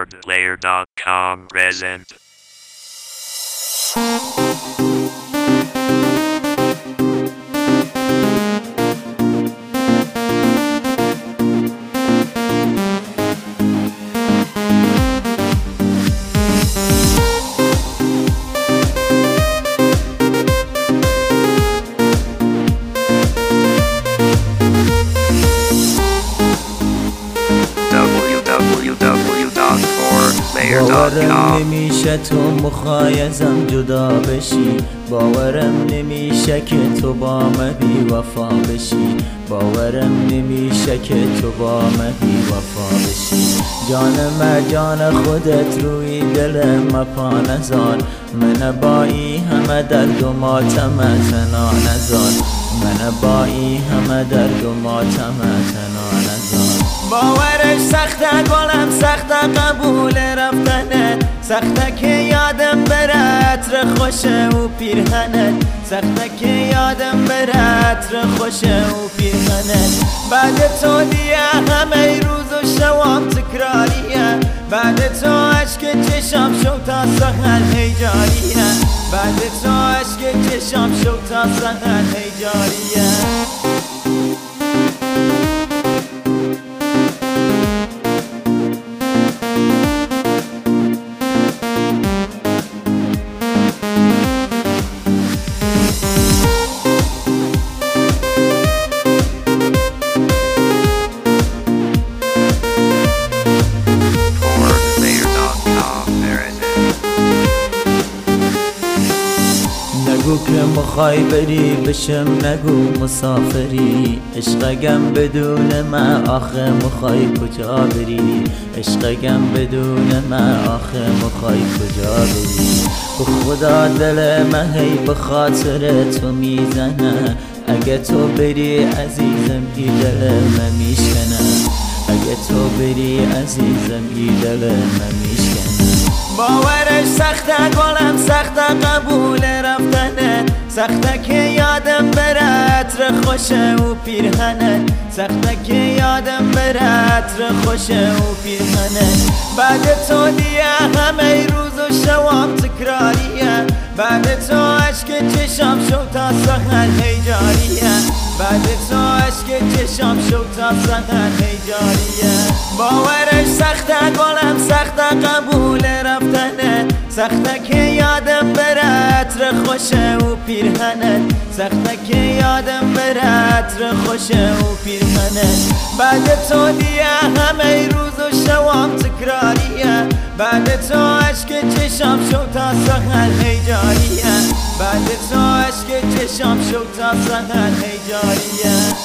KeyboardPlayer.com present. باورم نمیشه تو مخایزم جدا بشی، باورم نمیشه که تو با من بی وفا بشی، باورم نمیشه که تو با من بی وفا بشی. جانم جان خودت روی دل ما پا نزار، من با این همه درد و ماتم تنها نزار، من با این همه درد و ماتم تنها نزار. باورش سخته گلم، سخته قبول رفتنت، سخته که یادم بره عطر خوشه و پیرهنت، سخته که یادم بره عطر خوشه و پیرهنت. بعد تو دیگه همه روز و شوام تکراریه، بعد تو عشق چشم شو تا سحر هیجاریه، بعد تو عشق چشم شو تا سحر هیجاریه. نگو که مخوای بری بشم، نگو مسافری، عشقگم بدون من آخه مخوای کجا بری، عشقگم بدون من آخه مخوای کجا بری. به خدا دل من هی به خاطر تو میزنه، اگه تو بری عزیزم این دل من میشکنه، اگه تو بری عزیزم این دل من میشکنه. باورش سخته گلم، سخته قبول رفتنت، سخته که یادم بره عطر خوشه و پیرهنت، سخته که یادم بره عطر خوشه و پیرهنت. بعد تو دیگه همه روز و شوام تکراریه، بعد تو عشق چشم شو تا سحر هیجاریه، بعد تو عشق چشم شو تا سحر هیجاریه. باورش سخته گلم، سخته قبول رفتنت، سخته که یادم بره عطر خوشه و پیرهنت، سخته که یادم بره عطر خوشه و پیرهنت. بعد تو دیگه همه روز و شوام تکراریه، بعد تو عشق چشم شو تا سحر هیجاریه، بعد تو عشق چشم شو تا سحر هیجاریه.